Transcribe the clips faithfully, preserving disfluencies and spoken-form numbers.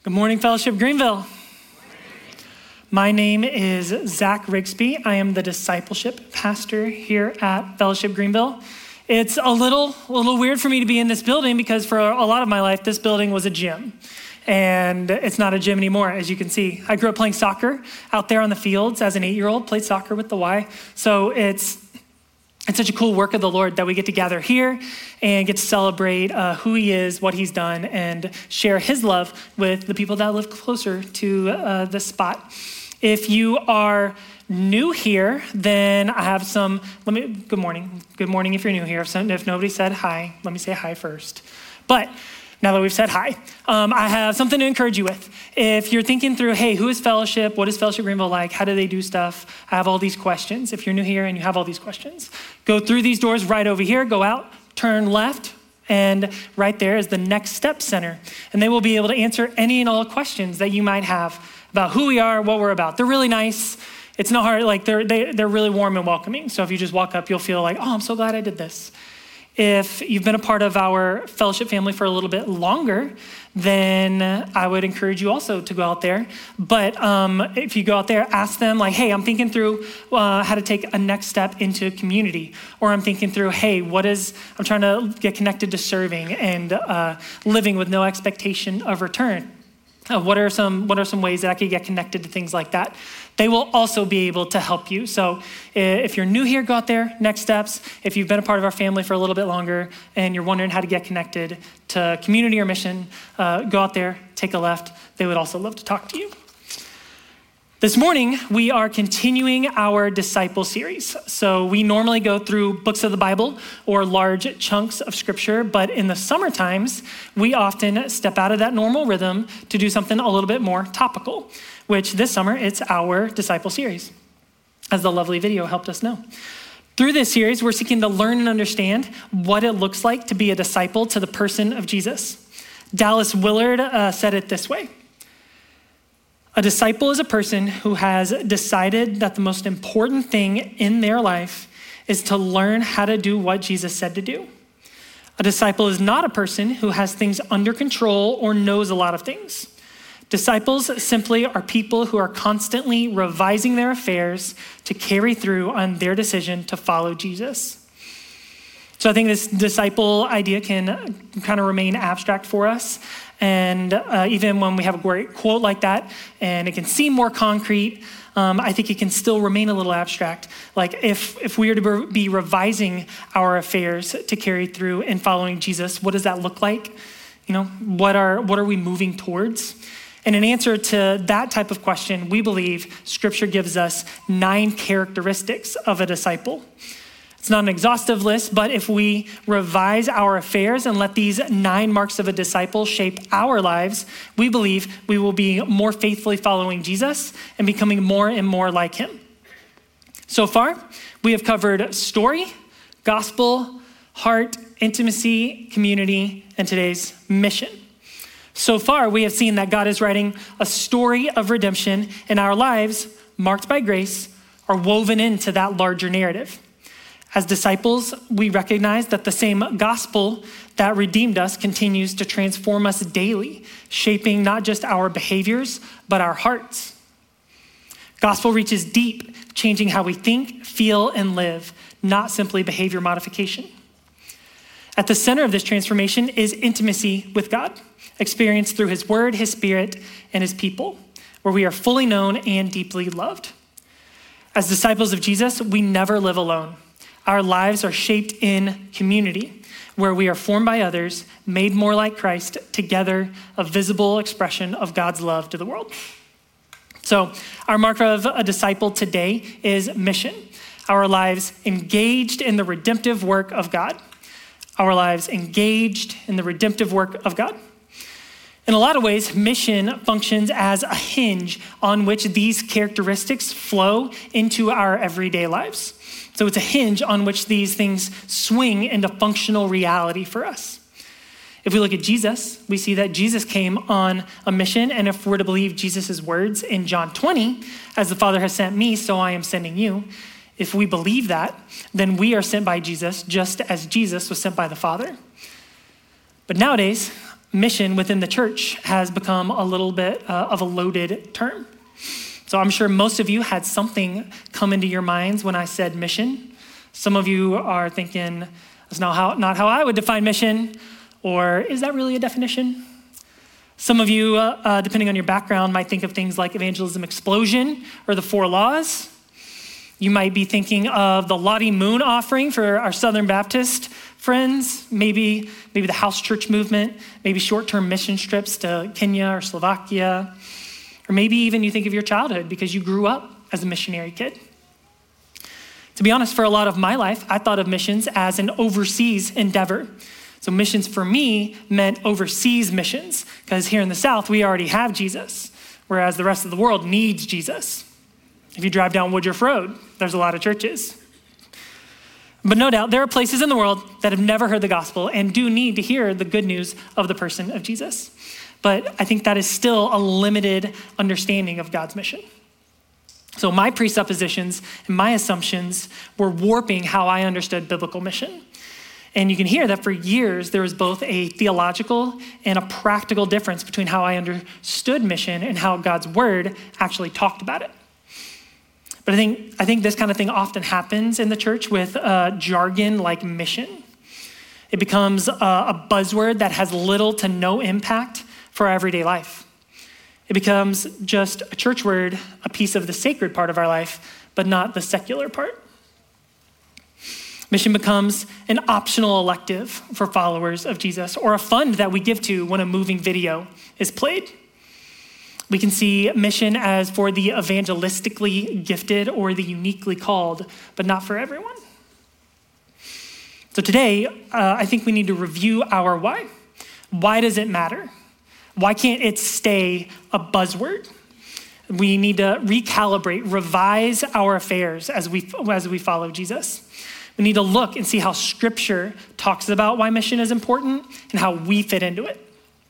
Good morning, Fellowship Greenville. My name is Zach Rigsby. I am the discipleship pastor here at Fellowship Greenville. It's a little, a little weird for me to be in this building because for a lot of my life, this building was a gym. And it's not a gym anymore, as you can see. I grew up playing soccer out there on the fields as an eight-year-old, played soccer with the Y. So it's It's such a cool work of the Lord that we get to gather here and get to celebrate uh, who he is, what he's done, and share his love with the people that live closer to uh, this spot. If you are new here, then I have some, let me, good morning. Good morning if you're new here. If, some, if nobody said hi, let me say hi first. But now that we've said hi, um, I have something to encourage you with. If you're thinking through, hey, who is Fellowship? What is Fellowship Greenville like? How do they do stuff? I have all these questions. If you're new here and you have all these questions, go through these doors right over here, go out, turn left, and right there is the Next Step Center. And they will be able to answer any and all questions that you might have about who we are, what we're about. They're really nice. It's not hard, like they're, they, they're really warm and welcoming. So if you just walk up, you'll feel like, oh, I'm so glad I did this. If you've been a part of our fellowship family for a little bit longer, then I would encourage you also to go out there. But um, if you go out there, ask them like, hey, I'm thinking through uh, how to take a next step into community. Or I'm thinking through, hey, what is, I'm trying to get connected to serving and uh, living with no expectation of return. Uh, what are some what are some ways that I could get connected to things like that? They will also be able to help you. So if you're new here, go out there, Next Steps. If you've been a part of our family for a little bit longer and you're wondering how to get connected to community or mission, uh, go out there, take a left. They would also love to talk to you. This morning, we are continuing our disciple series. So we normally go through books of the Bible or large chunks of scripture, but in the summer times, we often step out of that normal rhythm to do something a little bit more topical, which this summer, it's our disciple series, as the lovely video helped us know. Through this series, we're seeking to learn and understand what it looks like to be a disciple to the person of Jesus. Dallas Willard uh, said it this way: a disciple is a person who has decided that the most important thing in their life is to learn how to do what Jesus said to do. A disciple is not a person who has things under control or knows a lot of things. Disciples simply are people who are constantly revising their affairs to carry through on their decision to follow Jesus. So I think this disciple idea can kind of remain abstract for us. And uh, even when we have a great quote like that, and it can seem more concrete, um, I think it can still remain a little abstract. Like if if we are to be revising our affairs to carry through in following Jesus, what does that look like? You know, what are what are we moving towards? And in answer to that type of question, we believe Scripture gives us nine characteristics of a disciple. It's not an exhaustive list, but if we revise our affairs and let these nine marks of a disciple shape our lives, we believe we will be more faithfully following Jesus and becoming more and more like him. So far, we have covered story, gospel, heart, intimacy, community, and today's mission. So far, we have seen that God is writing a story of redemption, and our lives, marked by grace, are woven into that larger narrative. As disciples, we recognize that the same gospel that redeemed us continues to transform us daily, shaping not just our behaviors, but our hearts. Gospel reaches deep, changing how we think, feel, and live, not simply behavior modification. At the center of this transformation is intimacy with God, experienced through his word, his spirit, and his people, where we are fully known and deeply loved. As disciples of Jesus, we never live alone. Our lives are shaped in community, where we are formed by others, made more like Christ, together, a visible expression of God's love to the world. So our marker of a disciple today is mission. Our lives engaged in the redemptive work of God. Our lives engaged in the redemptive work of God. In a lot of ways, mission functions as a hinge on which these characteristics flow into our everyday lives. So it's a hinge on which these things swing into functional reality for us. If we look at Jesus, we see that Jesus came on a mission, and if we're to believe Jesus' words in John twenty, as the Father has sent me, so I am sending you, if we believe that, then we are sent by Jesus just as Jesus was sent by the Father. But nowadays, mission within the church has become a little bit uh, of a loaded term. So I'm sure most of you had something come into your minds when I said mission. Some of you are thinking, that's not how, not how I would define mission, or is that really a definition? Some of you, uh, uh, depending on your background, might think of things like evangelism explosion or the four laws. You might be thinking of the Lottie Moon offering for our Southern Baptist friends, maybe, maybe the house church movement, maybe short-term mission trips to Kenya or Slovakia, or maybe even you think of your childhood because you grew up as a missionary kid. To be honest, for a lot of my life, I thought of missions as an overseas endeavor. So missions for me meant overseas missions, because here in the South, we already have Jesus, whereas the rest of the world needs Jesus. If you drive down Woodruff Road, there's a lot of churches. But no doubt, there are places in the world that have never heard the gospel and do need to hear the good news of the person of Jesus. But I think that is still a limited understanding of God's mission. So my presuppositions and my assumptions were warping how I understood biblical mission. And you can hear that for years, there was both a theological and a practical difference between how I understood mission and how God's word actually talked about it. But I think I think this kind of thing often happens in the church with uh, jargon like mission. It becomes a, a buzzword that has little to no impact for our everyday life. It becomes just a church word, a piece of the sacred part of our life, but not the secular part. Mission becomes an optional elective for followers of Jesus, or a fund that we give to when a moving video is played. We can see mission as for the evangelistically gifted or the uniquely called, but not for everyone. So today, uh, I think we need to review our why. Why does it matter? Why can't it stay a buzzword? We need to recalibrate, revise our affairs as we, as we follow Jesus. We need to look and see how Scripture talks about why mission is important and how we fit into it.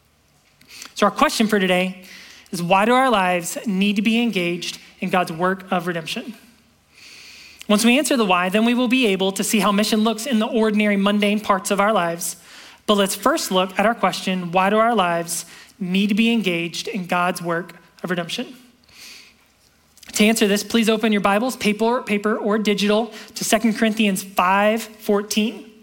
So our question for today is, why do our lives need to be engaged in God's work of redemption? Once we answer the why, then we will be able to see how mission looks in the ordinary, mundane parts of our lives. But let's first look at our question, why do our lives need to be engaged in God's work of redemption? To answer this, please open your Bibles, paper, paper or digital, to Second Corinthians five fourteen.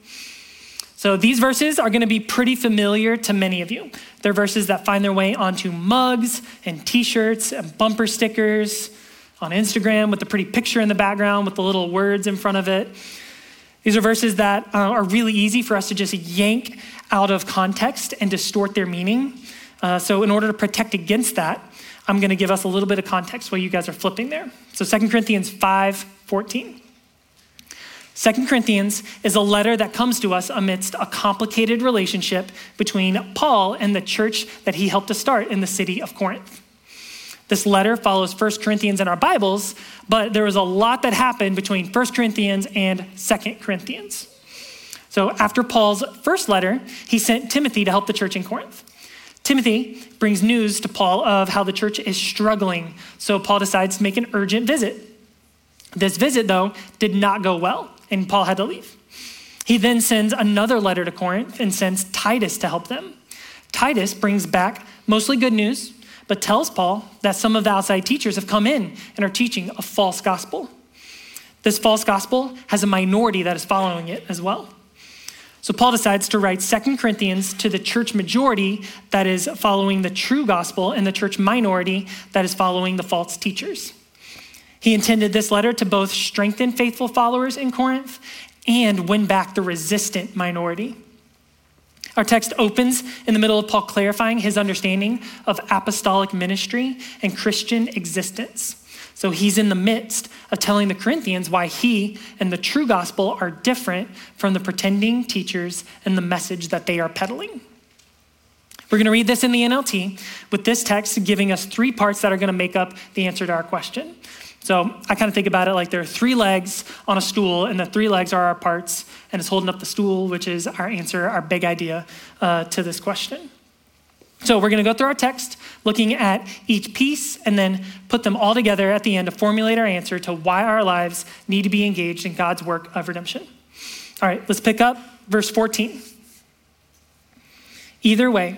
So these verses are going to be pretty familiar to many of you. They're verses that find their way onto mugs and t-shirts and bumper stickers on Instagram with the pretty picture in the background with the little words in front of it. These are verses that uh, are really easy for us to just yank out of context and distort their meaning. Uh, so in order to protect against that, I'm going to give us a little bit of context while you guys are flipping there. So Second Corinthians five fourteen. Second Corinthians is a letter that comes to us amidst a complicated relationship between Paul and the church that he helped to start in the city of Corinth. This letter follows First Corinthians in our Bibles, but there was a lot that happened between First Corinthians and Second Corinthians. So after Paul's first letter, he sent Timothy to help the church in Corinth. Timothy brings news to Paul of how the church is struggling, so Paul decides to make an urgent visit. This visit, though, did not go well, and Paul had to leave. He then sends another letter to Corinth and sends Titus to help them. Titus brings back mostly good news, but tells Paul that some of the outside teachers have come in and are teaching a false gospel. This false gospel has a minority that is following it as well. So Paul decides to write Second Corinthians to the church majority that is following the true gospel and the church minority that is following the false teachers. He intended this letter to both strengthen faithful followers in Corinth and win back the resistant minority. Our text opens in the middle of Paul clarifying his understanding of apostolic ministry and Christian existence. So he's in the midst of telling the Corinthians why he and the true gospel are different from the pretending teachers and the message that they are peddling. We're going to read this in the N L T with this text giving us three parts that are going to make up the answer to our question. So I kind of think about it like there are three legs on a stool, and the three legs are our parts, and it's holding up the stool, which is our answer, our big idea uh, to this question. So we're going to go through our text, looking at each piece, and then put them all together at the end to formulate our answer to why our lives need to be engaged in God's work of redemption. All right, let's pick up verse fourteen. Either way,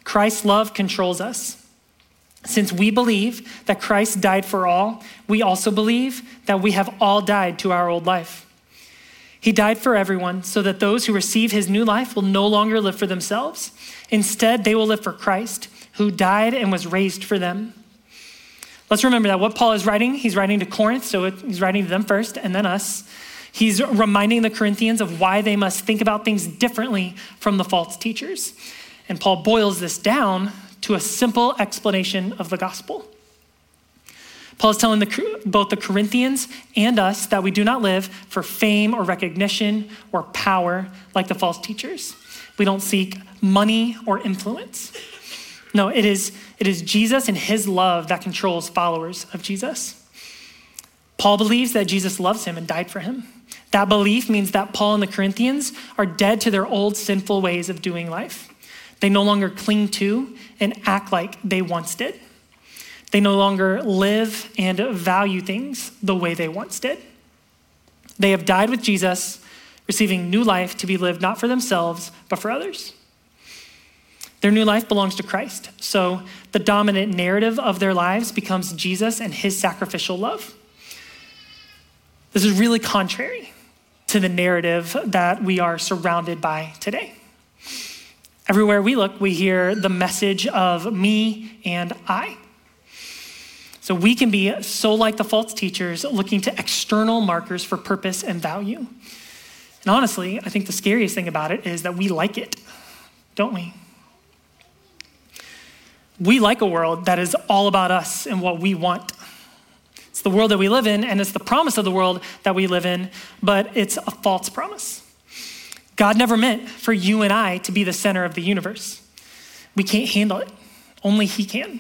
Christ's love controls us. Since we believe that Christ died for all, we also believe that we have all died to our old life. He died for everyone so that those who receive his new life will no longer live for themselves. Instead, they will live for Christ, who died and was raised for them. Let's remember that what Paul is writing, he's writing to Corinth, so it, he's writing to them first and then us. He's reminding the Corinthians of why they must think about things differently from the false teachers. And Paul boils this down to a simple explanation of the gospel. Paul is telling the, both the Corinthians and us that we do not live for fame or recognition or power like the false teachers. We don't seek money or influence. No, it is, it is Jesus and his love that controls followers of Jesus. Paul believes that Jesus loves him and died for him. That belief means that Paul and the Corinthians are dead to their old sinful ways of doing life. They no longer cling to and act like they once did. They no longer live and value things the way they once did. They have died with Jesus, receiving new life to be lived not for themselves, but for others. Their new life belongs to Christ. So the dominant narrative of their lives becomes Jesus and his sacrificial love. This is really contrary to the narrative that we are surrounded by today. Everywhere we look, we hear the message of me and I. So we can be so like the false teachers, looking to external markers for purpose and value. And honestly, I think the scariest thing about it is that we like it, don't we? We like a world that is all about us and what we want. It's the world that we live in, and it's the promise of the world that we live in, but it's a false promise. God never meant for you and I to be the center of the universe. We can't handle it. Only he can.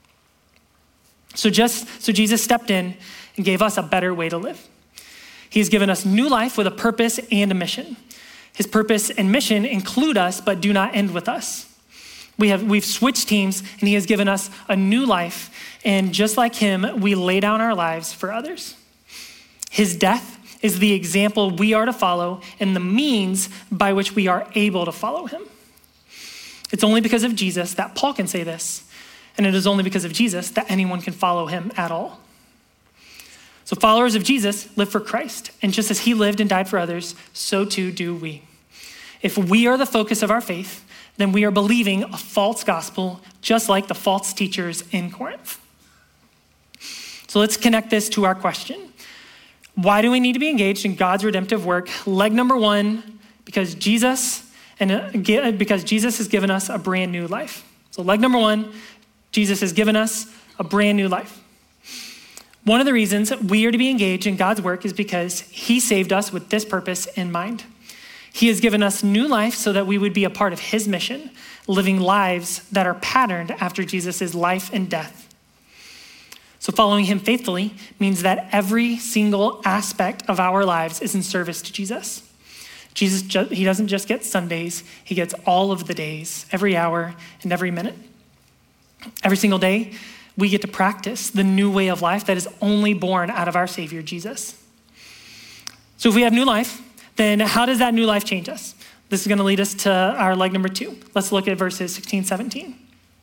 So just so Jesus stepped in and gave us a better way to live. He's given us new life with a purpose and a mission. His purpose and mission include us, but do not end with us. We have, we've switched teams, and he has given us a new life. And just like him, we lay down our lives for others. His death is the example we are to follow and the means by which we are able to follow him. It's only because of Jesus that Paul can say this, and it is only because of Jesus that anyone can follow him at all. So followers of Jesus live for Christ, and just as he lived and died for others, so too do we. If we are the focus of our faith, then we are believing a false gospel, just like the false teachers in Corinth. So let's connect this to our question. Why do we need to be engaged in God's redemptive work? Leg number one, because Jesus and because Jesus has given us a brand new life. So leg number one, Jesus has given us a brand new life. One of the reasons we are to be engaged in God's work is because he saved us with this purpose in mind. He has given us new life so that we would be a part of his mission, living lives that are patterned after Jesus' life and death. So following him faithfully means that every single aspect of our lives is in service to Jesus. Jesus, ju- he doesn't just get Sundays, he gets all of the days, every hour and every minute. Every single day, we get to practice the new way of life that is only born out of our Savior, Jesus. So if we have new life, then how does that new life change us? This is gonna lead us to our leg number two. Let's look at verses sixteen, seventeen.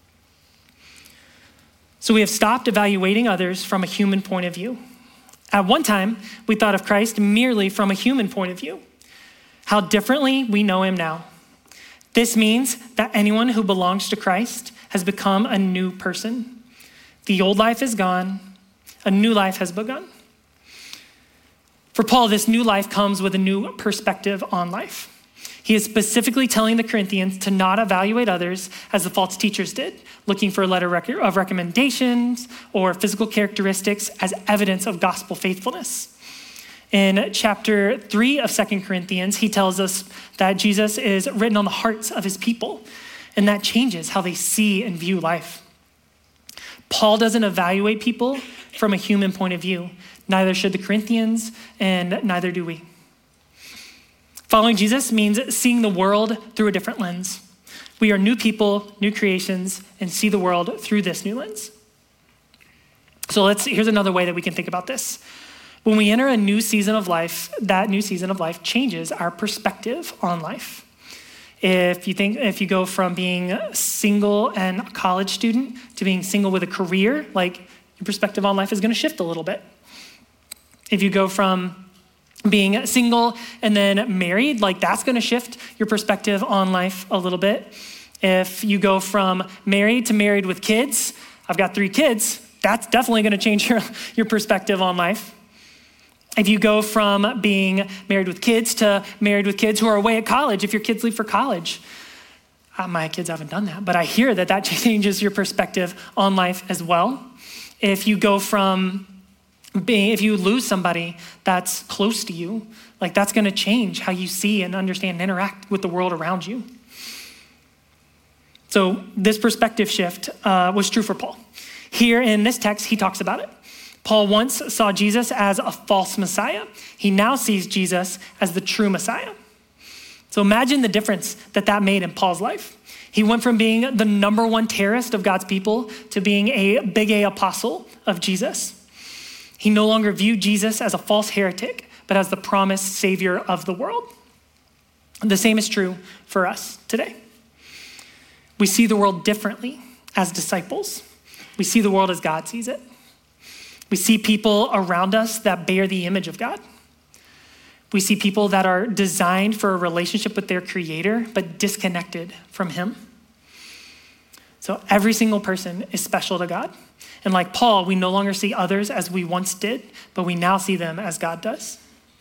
So we have stopped evaluating others from a human point of view. At one time, we thought of Christ merely from a human point of view. How differently we know him now. This means that anyone who belongs to Christ has become a new person. The old life is gone, a new life has begun. For Paul, this new life comes with a new perspective on life. He is specifically telling the Corinthians to not evaluate others as the false teachers did, looking for a letter of recommendations or physical characteristics as evidence of gospel faithfulness. In chapter three of Second Corinthians, he tells us that Jesus is written on the hearts of his people, and that changes how they see and view life. Paul doesn't evaluate people from a human point of view. Neither should the Corinthians, and neither do we. Following Jesus means seeing the world through a different lens. We are new people, new creations, and see the world through this new lens. So let's, here's another way that we can think about this. When we enter a new season of life, that new season of life changes our perspective on life. If you think, if you go from being single and a college student to being single with a career, like your perspective on life is going to shift a little bit. If you go from being single and then married, like that's going to shift your perspective on life a little bit. If you go from married to married with kids, I've got three kids, that's definitely going to change your, your perspective on life. If you go from being married with kids to married with kids who are away at college, if your kids leave for college, uh, my kids haven't done that, but I hear that that changes your perspective on life as well. If you go from being, if you lose somebody that's close to you, like that's going to change how you see and understand and interact with the world around you. So this perspective shift uh, was true for Paul. Here in this text, he talks about it. Paul once saw Jesus as a false Messiah. He now sees Jesus as the true Messiah. So imagine the difference that that made in Paul's life. He went from being the number one terrorist of God's people to being a big A apostle of Jesus. He no longer viewed Jesus as a false heretic, but as the promised savior of the world. The same is true for us today. We see the world differently as disciples. We see the world as God sees it. We see people around us that bear the image of God. We see people that are designed for a relationship with their creator, but disconnected from him. So every single person is special to God. And like Paul, we no longer see others as we once did, but we now see them as God does.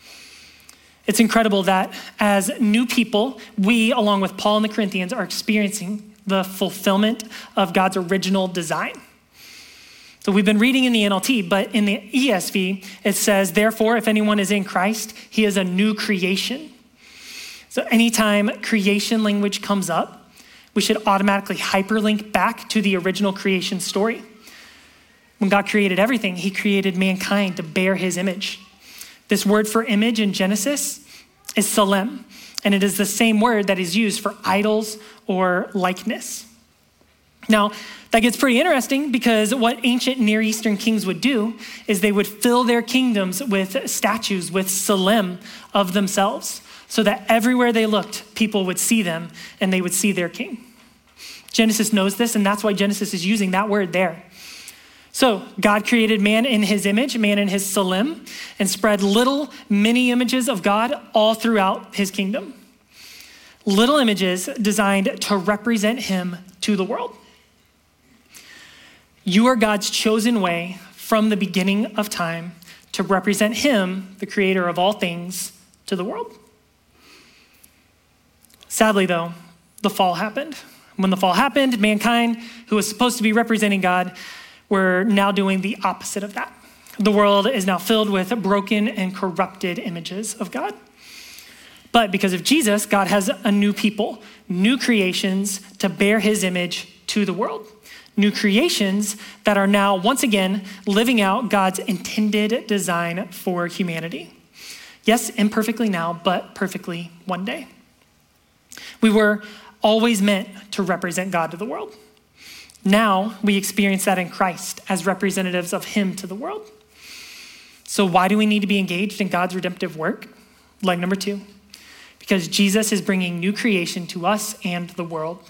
It's incredible that as new people, we, along with Paul and the Corinthians, are experiencing the fulfillment of God's original design. So we've been reading in the N L T, but in the E S V, it says, therefore, if anyone is in Christ, he is a new creation. So anytime creation language comes up, we should automatically hyperlink back to the original creation story. When God created everything, he created mankind to bear his image. This word for image in Genesis is tselem, and it is the same word that is used for idols or likeness. Now, that gets pretty interesting because what ancient Near Eastern kings would do is they would fill their kingdoms with statues, with tselem of themselves, so that everywhere they looked, people would see them and they would see their king. Genesis knows this, and that's why Genesis is using that word there. So God created man in his image, man in his tselem, and spread little mini images of God all throughout his kingdom. Little images designed to represent him to the world. You are God's chosen way from the beginning of time to represent him, the creator of all things, to the world. Sadly, though, the fall happened. When the fall happened, mankind, who was supposed to be representing God, were now doing the opposite of that. The world is now filled with broken and corrupted images of God. But because of Jesus, God has a new people, new creations to bear his image to the world. New creations that are now, once again, living out God's intended design for humanity. Yes, imperfectly now, but perfectly one day. We were always meant to represent God to the world. Now we experience that in Christ as representatives of him to the world. So why do we need to be engaged in God's redemptive work? Leg number two, because Jesus is bringing new creation to us and the world.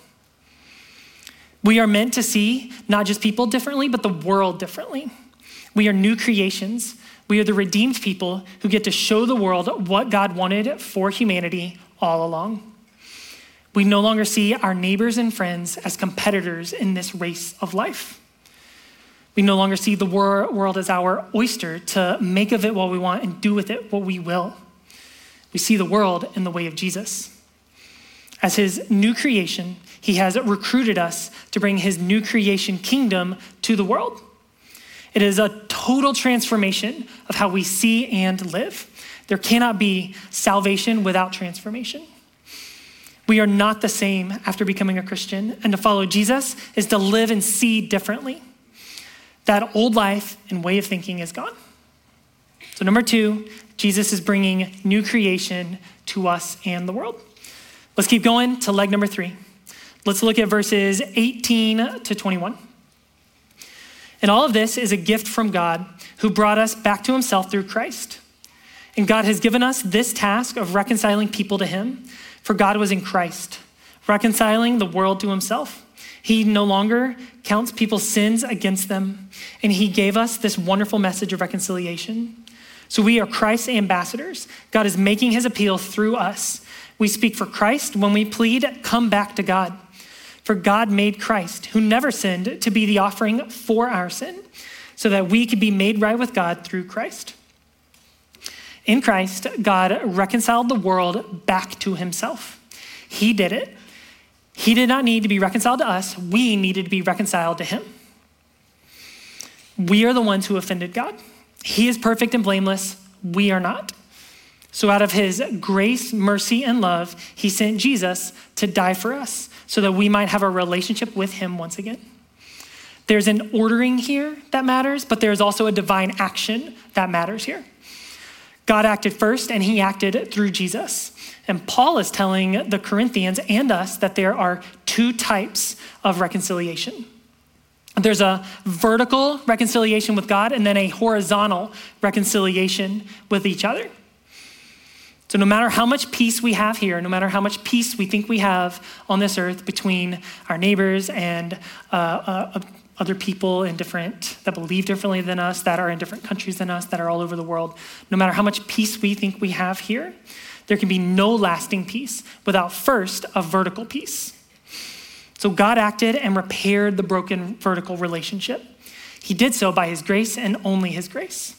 We are meant to see not just people differently, but the world differently. We are new creations. We are the redeemed people who get to show the world what God wanted for humanity all along. We no longer see our neighbors and friends as competitors in this race of life. We no longer see the wor- world as our oyster to make of it what we want and do with it what we will. We see the world in the way of Jesus. As his new creation, he has recruited us to bring his new creation kingdom to the world. It is a total transformation of how we see and live. There cannot be salvation without transformation. We are not the same after becoming a Christian, and to follow Jesus is to live and see differently. That old life and way of thinking is gone. So number two, Jesus is bringing new creation to us and the world. Let's keep going to leg number three. Let's look at verses eighteen to twenty-one. And all of this is a gift from God who brought us back to himself through Christ. And God has given us this task of reconciling people to him, for God was in Christ, reconciling the world to himself. He no longer counts people's sins against them, and he gave us this wonderful message of reconciliation. So we are Christ's ambassadors. God is making his appeal through us. We speak for Christ when we plead, come back to God. For God made Christ, who never sinned, to be the offering for our sin, so that we could be made right with God through Christ. In Christ, God reconciled the world back to himself. He did it. He did not need to be reconciled to us. We needed to be reconciled to him. We are the ones who offended God. He is perfect and blameless. We are not. So out of his grace, mercy, and love, he sent Jesus to die for us so that we might have a relationship with him once again. There's an ordering here that matters, but there's also a divine action that matters here. God acted first, and he acted through Jesus. And Paul is telling the Corinthians and us that there are two types of reconciliation. There's a vertical reconciliation with God and then a horizontal reconciliation with each other. So no matter how much peace we have here, no matter how much peace we think we have on this earth between our neighbors and uh, uh, other people in different, that believe differently than us, that are in different countries than us, that are all over the world, no matter how much peace we think we have here, there can be no lasting peace without first a vertical peace. So God acted and repaired the broken vertical relationship. He did so by his grace and only his grace.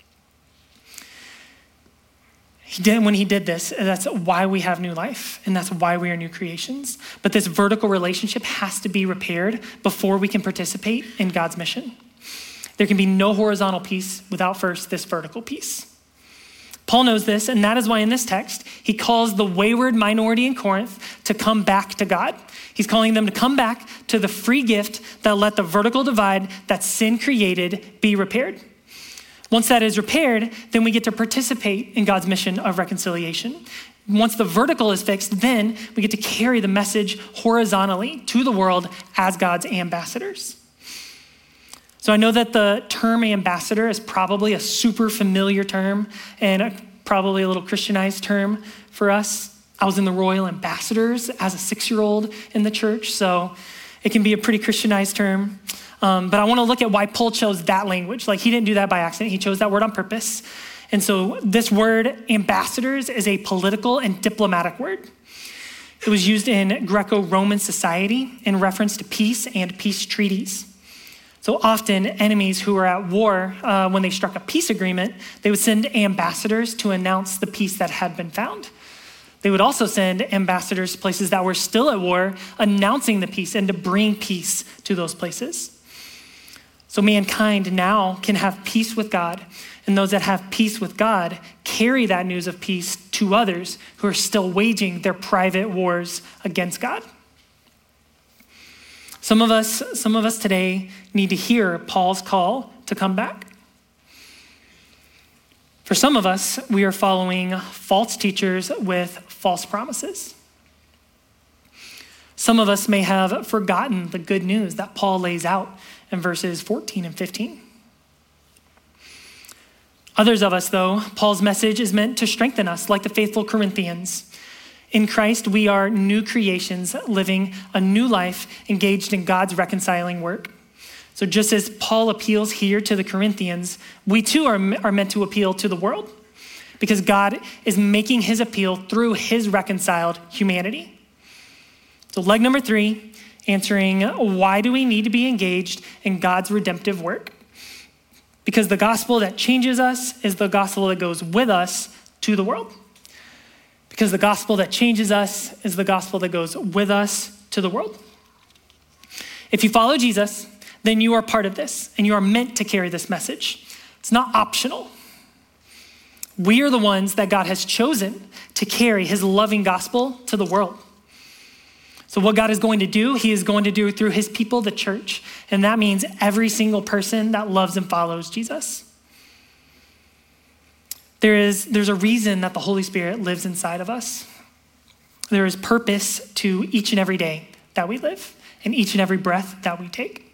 He did, when he did this, that's why we have new life, and that's why we are new creations. But this vertical relationship has to be repaired before we can participate in God's mission. There can be no horizontal peace without first this vertical peace. Paul knows this, and that is why in this text, he calls the wayward minority in Corinth to come back to God. He's calling them to come back to the free gift that let the vertical divide that sin created be repaired. Once that is repaired, then we get to participate in God's mission of reconciliation. Once the vertical is fixed, then we get to carry the message horizontally to the world as God's ambassadors. So I know that the term ambassador is probably a super familiar term and a, probably a little Christianized term for us. I was in the Royal Ambassadors as a six-year-old in the church, so it can be a pretty Christianized term. Um, but I want to look at why Paul chose that language. Like, he didn't do that by accident. He chose that word on purpose. And so this word, ambassadors, is a political and diplomatic word. It was used in Greco-Roman society in reference to peace and peace treaties. So often enemies who were at war, uh, when they struck a peace agreement, they would send ambassadors to announce the peace that had been found. They would also send ambassadors to places that were still at war, announcing the peace and to bring peace to those places. So mankind now can have peace with God, and those that have peace with God carry that news of peace to others who are still waging their private wars against God. Some of us, some of us today need to hear Paul's call to come back. For some of us, we are following false teachers with false promises. Some of us may have forgotten the good news that Paul lays out in verses fourteen and fifteen. Others of us, though, Paul's message is meant to strengthen us like the faithful Corinthians. In Christ, we are new creations living a new life engaged in God's reconciling work. So just as Paul appeals here to the Corinthians, we too are, are meant to appeal to the world because God is making his appeal through his reconciled humanity. So leg number three, answering why do we need to be engaged in God's redemptive work? Because the gospel that changes us is the gospel that goes with us to the world. Because the gospel that changes us is the gospel that goes with us to the world. If you follow Jesus, then you are part of this and you are meant to carry this message. It's not optional. We are the ones that God has chosen to carry his loving gospel to the world. So what God is going to do, he is going to do through his people, the church. And that means every single person that loves and follows Jesus. There is, there's a reason that the Holy Spirit lives inside of us. There is purpose to each and every day that we live and each and every breath that we take.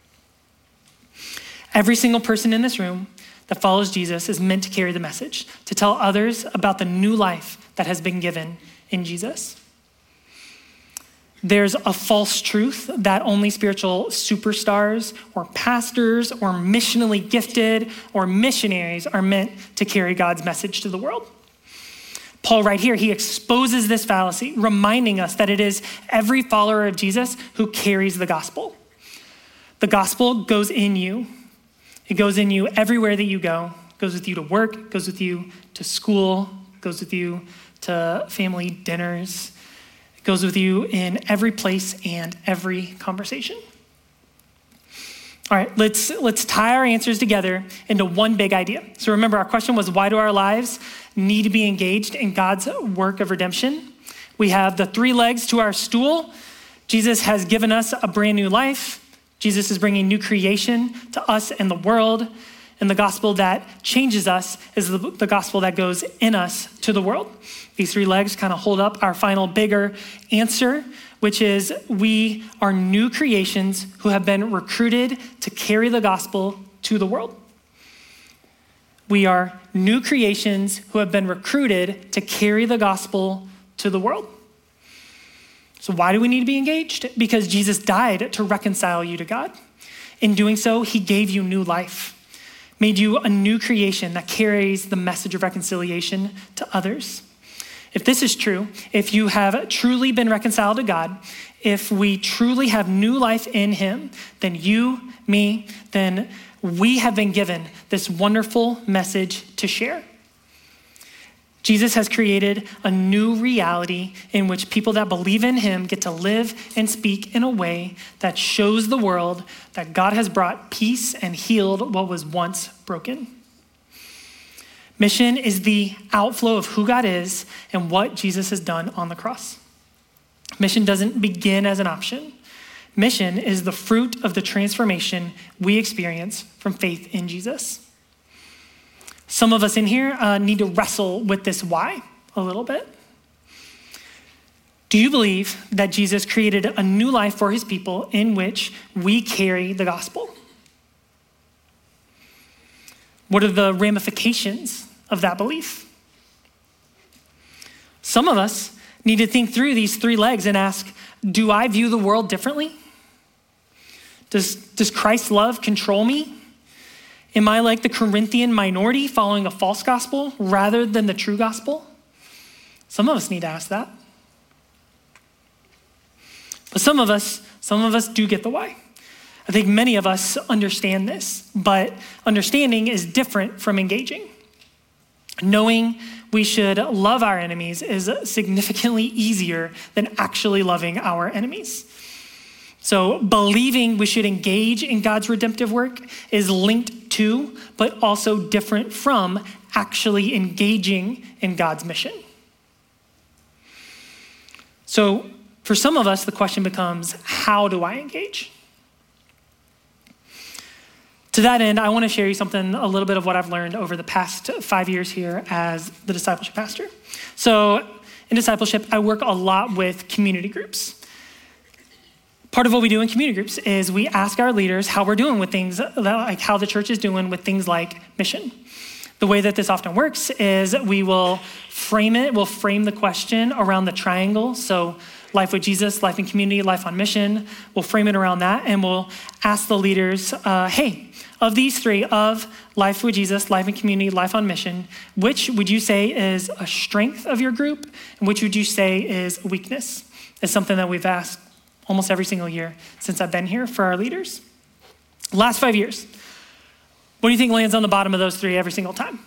Every single person in this room that follows Jesus is meant to carry the message, to tell others about the new life that has been given in Jesus. There's a false truth that only spiritual superstars or pastors or missionally gifted or missionaries are meant to carry God's message to the world. Paul right here, he exposes this fallacy, reminding us that it is every follower of Jesus who carries the gospel. The gospel goes in you. It goes in you everywhere that you go. It goes with you to work, it goes with you to school, it goes with you to family dinners. It goes with you in every place and every conversation. All right, let's let's tie our answers together into one big idea. So remember, our question was, why do our lives need to be engaged in God's work of redemption? We have the three legs to our stool. Jesus has given us a brand new life. Jesus is bringing new creation to us and the world. And the gospel that changes us is the, the gospel that goes in us to the world. These three legs kind of hold up our final bigger answer, which is we are new creations who have been recruited to carry the gospel to the world. We are new creations who have been recruited to carry the gospel to the world. So why do we need to be engaged? Because Jesus died to reconcile you to God. In doing so, he gave you new life, made you a new creation that carries the message of reconciliation to others. If this is true, if you have truly been reconciled to God, if we truly have new life in him, then you, me, then we have been given this wonderful message to share. Jesus has created a new reality in which people that believe in him get to live and speak in a way that shows the world that God has brought peace and healed what was once broken. Mission is the outflow of who God is and what Jesus has done on the cross. Mission doesn't begin as an option. Mission is the fruit of the transformation we experience from faith in Jesus. Some of us in here uh, need to wrestle with this why a little bit. Do you believe that Jesus created a new life for his people in which we carry the gospel? What are the ramifications of that belief? Some of us need to think through these three legs and ask, do I view the world differently? Does, does Christ's love control me? Am I like the Corinthian minority following a false gospel rather than the true gospel? Some of us need to ask that. But some of us, some of us do get the why. I think many of us understand this, but understanding is different from engaging. Knowing we should love our enemies is significantly easier than actually loving our enemies. So believing we should engage in God's redemptive work is linked to, but also different from actually engaging in God's mission. So for some of us, the question becomes, how do I engage? To that end, I want to share you something, a little bit of what I've learned over the past five years here as the discipleship pastor. So in discipleship, I work a lot with community groups. Part of what we do in community groups is we ask our leaders how we're doing with things, like how the church is doing with things like mission. The way that this often works is we will frame it, we'll frame the question around the triangle. So life with Jesus, life in community, life on mission. We'll frame it around that and we'll ask the leaders, uh, hey, of these three, of life with Jesus, life in community, life on mission, which would you say is a strength of your group and which would you say is a weakness? It's something that we've asked almost every single year since I've been here for our leaders. Last five years, what do you think lands on the bottom of those three every single time?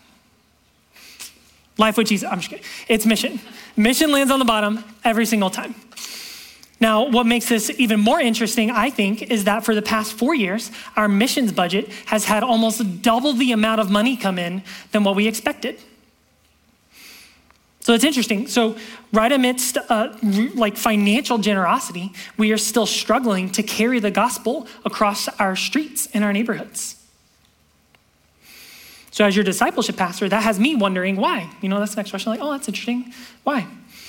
Life with Jesus, I'm just kidding. It's mission. Mission lands on the bottom every single time. Now, what makes this even more interesting, I think, is that for the past four years, our missions budget has had almost double the amount of money come in than what we expected. So it's interesting. So right amidst uh, like financial generosity, we are still struggling to carry the gospel across our streets and our neighborhoods. So as your discipleship pastor, that has me wondering why. You know, that's the next question. Like, oh, that's interesting. Why?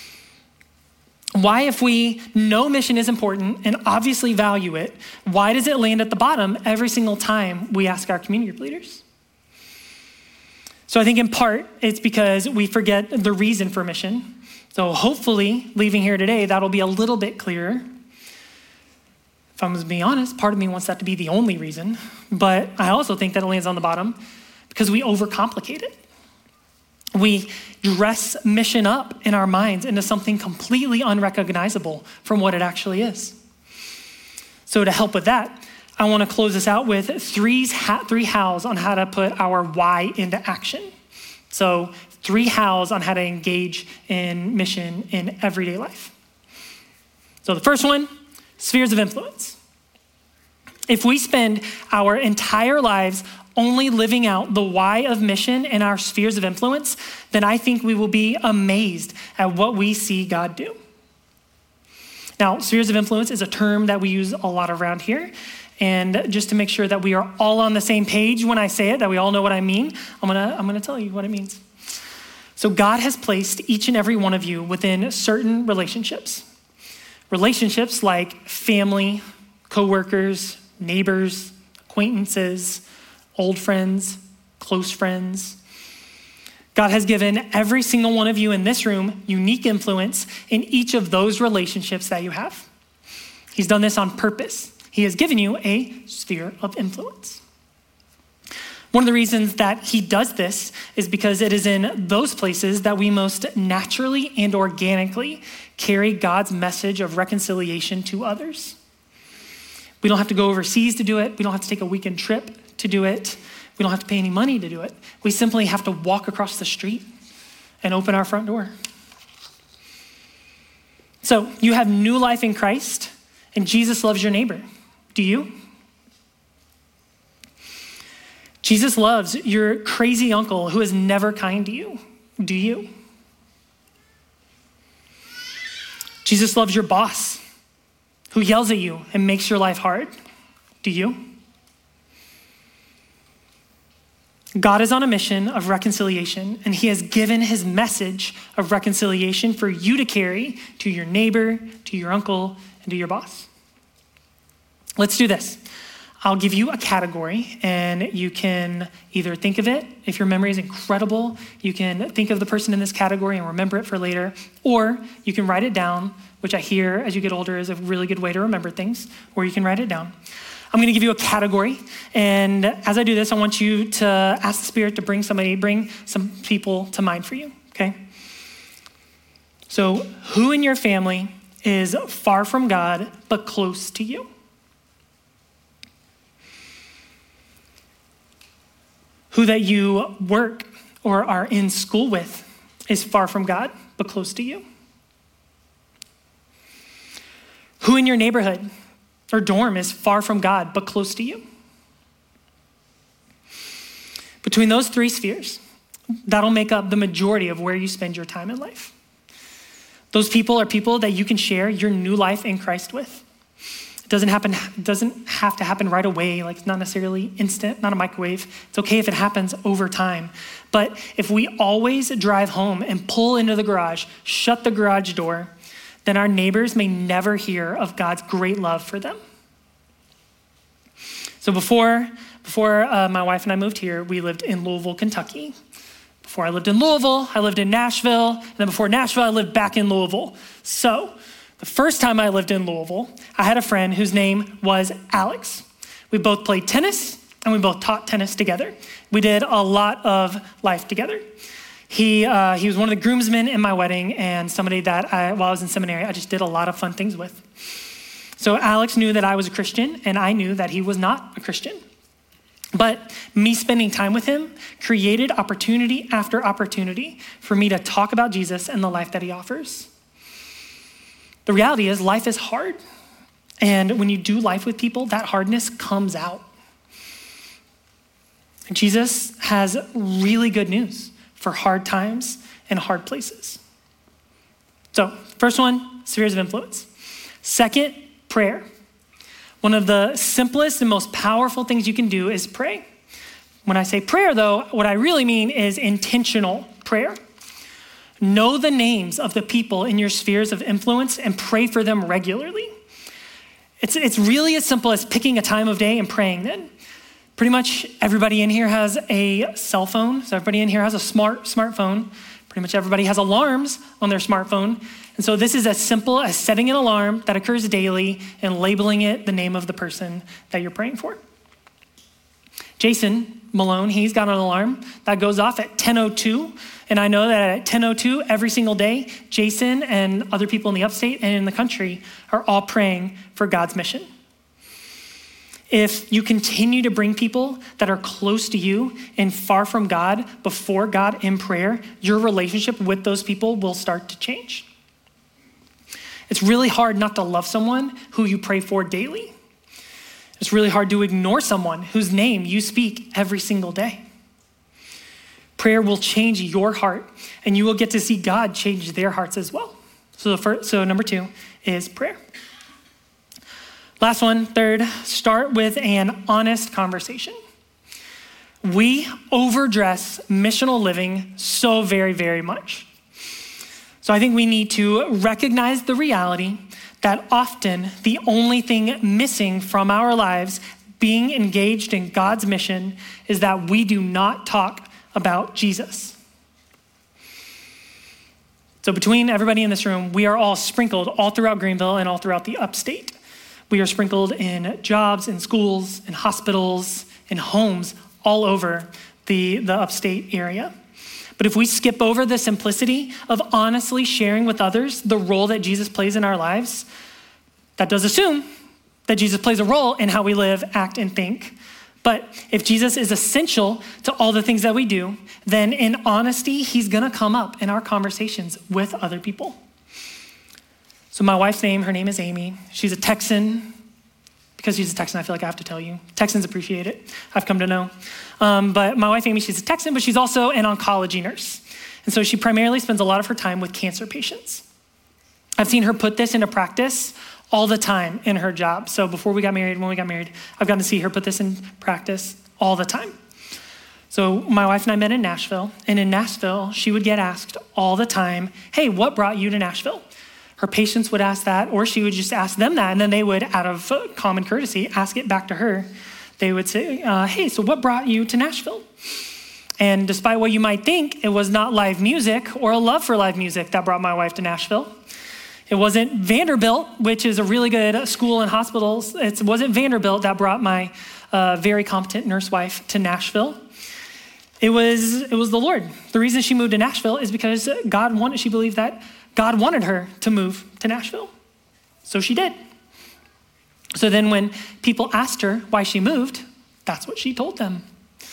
Why, if we know mission is important and obviously value it, why does it land at the bottom every single time we ask our community group leaders? So I think in part, it's because we forget the reason for mission. So hopefully, leaving here today, that'll be a little bit clearer. If I'm going to be honest, part of me wants that to be the only reason, but I also think that it lands on the bottom because we overcomplicate it. We dress mission up in our minds into something completely unrecognizable from what it actually is. So to help with that, I want to close this out with three, three hows on how to put our why into action. So three hows on how to engage in mission in everyday life. So the first one, spheres of influence. If we spend our entire lives only living out the why of mission in our spheres of influence, then I think we will be amazed at what we see God do. Now, spheres of influence is a term that we use a lot around here. And just to make sure that we are all on the same page when I say it, that we all know what I mean, I'm gonna, I'm gonna tell you what it means. So God has placed each and every one of you within certain relationships. Relationships like family, coworkers, neighbors, acquaintances, old friends, close friends. God has given every single one of you in this room unique influence in each of those relationships that you have. He's done this on purpose. He has given you a sphere of influence. One of the reasons that he does this is because it is in those places that we most naturally and organically carry God's message of reconciliation to others. We don't have to go overseas to do it. We don't have to take a weekend trip to do it. We don't have to pay any money to do it. We simply have to walk across the street and open our front door. So you have new life in Christ, and Jesus loves your neighbor. Do you? Jesus loves your crazy uncle who is never kind to you. Do you? Jesus loves your boss who yells at you and makes your life hard. Do you? God is on a mission of reconciliation, and he has given his message of reconciliation for you to carry to your neighbor, to your uncle, and to your boss. Let's do this. I'll give you a category, and you can either think of it. If your memory is incredible, you can think of the person in this category and remember it for later, or you can write it down, which I hear as you get older is a really good way to remember things, or you can write it down. I'm going to give you a category, and as I do this, I want you to ask the Spirit to bring somebody, bring some people to mind for you, okay? So who in your family is far from God but close to you? Who that you work or are in school with is far from God but close to you? Who in your neighborhood or dorm is far from God but close to you? Between those three spheres, that'll make up the majority of where you spend your time in life. Those people are people that you can share your new life in Christ with. It doesn't happen, it doesn't have to happen right away, like it's not necessarily instant, not a microwave. It's okay if it happens over time. But if we always drive home and pull into the garage, shut the garage door, then our neighbors may never hear of God's great love for them. So before, before uh, my wife and I moved here, we lived in Louisville, Kentucky. Before I lived in Louisville, I lived in Nashville. And then before Nashville, I lived back in Louisville. So the first time I lived in Louisville, I had a friend whose name was Alex. We both played tennis and we both taught tennis together. We did a lot of life together. He uh, he was one of the groomsmen in my wedding and somebody that I, while I was in seminary, I just did a lot of fun things with. So Alex knew that I was a Christian and I knew that he was not a Christian. But me spending time with him created opportunity after opportunity for me to talk about Jesus and the life that he offers. The reality is life is hard. And when you do life with people, that hardness comes out. Jesus has really good news for hard times and hard places. So first one, spheres of influence. Second, prayer. One of the simplest and most powerful things you can do is pray. When I say prayer though, what I really mean is intentional prayer. Know the names of the people in your spheres of influence and pray for them regularly. It's, it's really as simple as picking a time of day and praying then. Pretty much everybody in here has a cell phone. So everybody in here has a smart smartphone. Pretty much everybody has alarms on their smartphone. And so this is as simple as setting an alarm that occurs daily and labeling it the name of the person that you're praying for. Jason Malone, he's got an alarm that goes off at ten oh two. And I know that at ten oh two every single day, Jason and other people in the upstate and in the country are all praying for God's mission. If you continue to bring people that are close to you and far from God before God in prayer, your relationship with those people will start to change. It's really hard not to love someone who you pray for daily. It's really hard to ignore someone whose name you speak every single day. Prayer will change your heart, and you will get to see God change their hearts as well. So, the first, so number two is prayer. Last one, third, start with an honest conversation. We overdress missional living so very, very much. So I think we need to recognize the reality that often the only thing missing from our lives being engaged in God's mission is that we do not talk about Jesus. So between everybody in this room, we are all sprinkled all throughout Greenville and all throughout the upstate. We are sprinkled in jobs, in schools, in hospitals, in homes all over the, the upstate area. But if we skip over the simplicity of honestly sharing with others the role that Jesus plays in our lives, that does assume that Jesus plays a role in how we live, act, and think. But if Jesus is essential to all the things that we do, then in honesty, he's gonna come up in our conversations with other people. So my wife's name, her name is Amy. She's a Texan. Because she's a Texan, I feel like I have to tell you. Texans appreciate it, I've come to know. Um, but my wife, Amy, she's a Texan, but she's also an oncology nurse. And so she primarily spends a lot of her time with cancer patients. I've seen her put this into practice all the time in her job. So before we got married, when we got married, I've gotten to see her put this in practice all the time. So my wife and I met in Nashville, and in Nashville, she would get asked all the time, hey, what brought you to Nashville? Her patients would ask that, or she would just ask them that, and then they would, out of common courtesy, ask it back to her. They would say, uh, hey, so what brought you to Nashville? And despite what you might think, it was not live music or a love for live music that brought my wife to Nashville. It wasn't Vanderbilt, which is a really good school and hospitals. It wasn't Vanderbilt that brought my uh, very competent nurse wife to Nashville. It was, it was the Lord. The reason she moved to Nashville is because God wanted, she believed that God wanted her to move to Nashville. So she did. So then when people asked her why she moved, that's what she told them.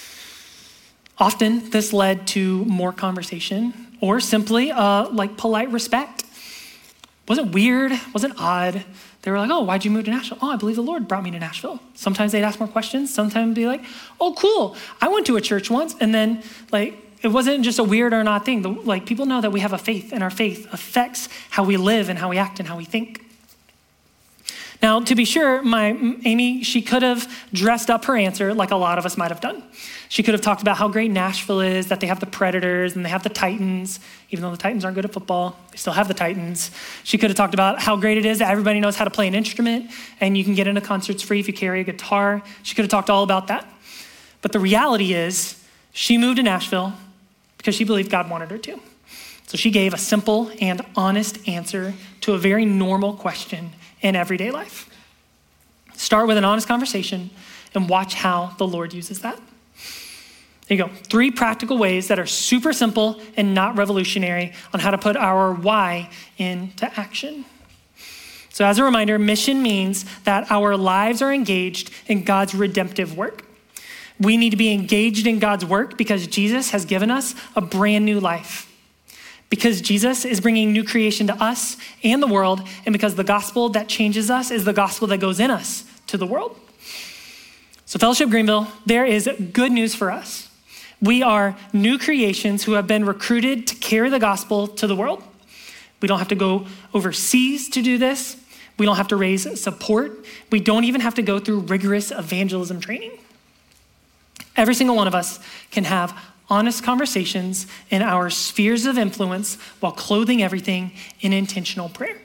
Often this led to more conversation or simply uh, like polite respect. Wasn't weird, wasn't odd. They were like, oh, why'd you move to Nashville? Oh, I believe the Lord brought me to Nashville. Sometimes they'd ask more questions. Sometimes be like, oh, cool. I went to a church once. And then like, it wasn't just a weird or not thing. The, like people know that we have a faith, and our faith affects how we live and how we act and how we think. Now, to be sure, my Amy, she could have dressed up her answer like a lot of us might have done. She could have talked about how great Nashville is, that they have the Predators and they have the Titans. Even though the Titans aren't good at football, they still have the Titans. She could have talked about how great it is that everybody knows how to play an instrument and you can get into concerts free if you carry a guitar. She could have talked all about that. But the reality is she moved to Nashville because she believed God wanted her to. So she gave a simple and honest answer to a very normal question in everyday life. Start with an honest conversation and watch how the Lord uses that. There you go. Three practical ways that are super simple and not revolutionary on how to put our why into action. So as a reminder, mission means that our lives are engaged in God's redemptive work. We need to be engaged in God's work because Jesus has given us a brand new life. Because Jesus is bringing new creation to us and the world, and because the gospel that changes us is the gospel that goes in us to the world. So Fellowship Greenville, there is good news for us. We are new creations who have been recruited to carry the gospel to the world. We don't have to go overseas to do this. We don't have to raise support. We don't even have to go through rigorous evangelism training. Every single one of us can have honest conversations in our spheres of influence while clothing everything in intentional prayer.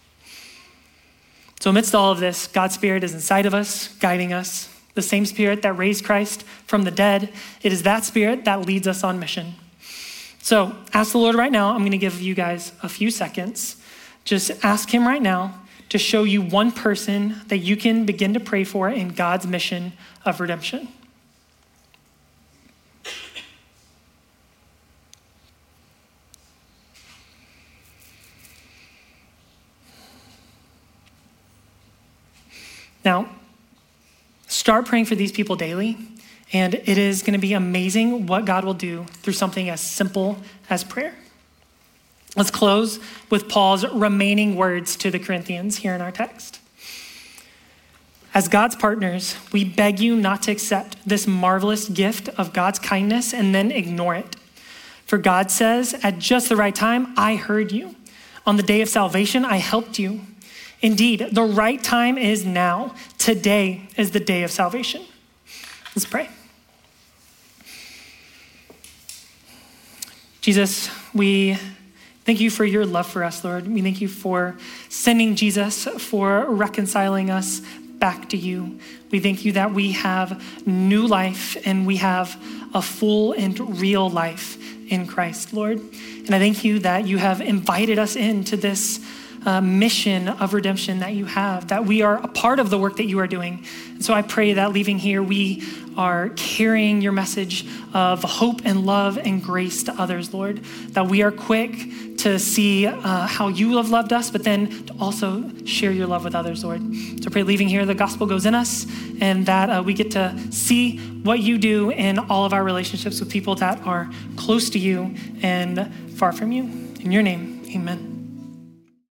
So amidst all of this, God's Spirit is inside of us, guiding us. The same Spirit that raised Christ from the dead, it is that Spirit that leads us on mission. So ask the Lord right now. I'm going to give you guys a few seconds. Just ask him right now to show you one person that you can begin to pray for in God's mission of redemption. Now, start praying for these people daily, and it is going to be amazing what God will do through something as simple as prayer. Let's close with Paul's remaining words to the Corinthians here in our text. As God's partners, we beg you not to accept this marvelous gift of God's kindness and then ignore it. For God says, at just the right time, I heard you. On the day of salvation, I helped you. Indeed, the right time is now. Today is the day of salvation. Let's pray. Jesus, we thank you for your love for us, Lord. We thank you for sending Jesus, for reconciling us back to you. We thank you that we have new life and we have a full and real life in Christ, Lord. And I thank you that you have invited us into this Uh, mission of redemption that you have, that we are a part of the work that you are doing. And so I pray that leaving here, we are carrying your message of hope and love and grace to others, Lord, that we are quick to see uh, how you have loved us, but then to also share your love with others, Lord. So I pray leaving here, the gospel goes in us and that uh, we get to see what you do in all of our relationships with people that are close to you and far from you. In your name, amen.